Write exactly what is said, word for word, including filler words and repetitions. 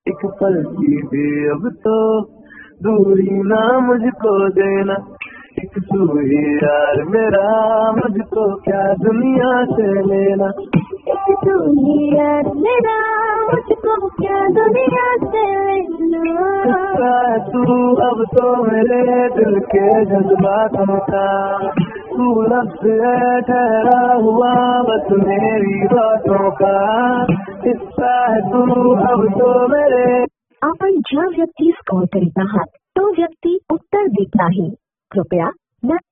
एक पल की भी अब तो दूरी ना मुझको देना, एक तू ही यार मेरा, मुझको क्या दुनिया से लेना। एक तू ही यार मेरा, मुझको क्या दुनिया से लेना। किस्सा है तू अब तो मेरे दिल के जज्बातों का, तू लफ्ज़ है ठहरा हुआ बस मेरी बातों का। किस्सा है तू अब तो मेरे। आपण ज्या व्यक्तीस कॉल करीत आहात तो व्यक्ती उत्तर देत नाही, कृपया न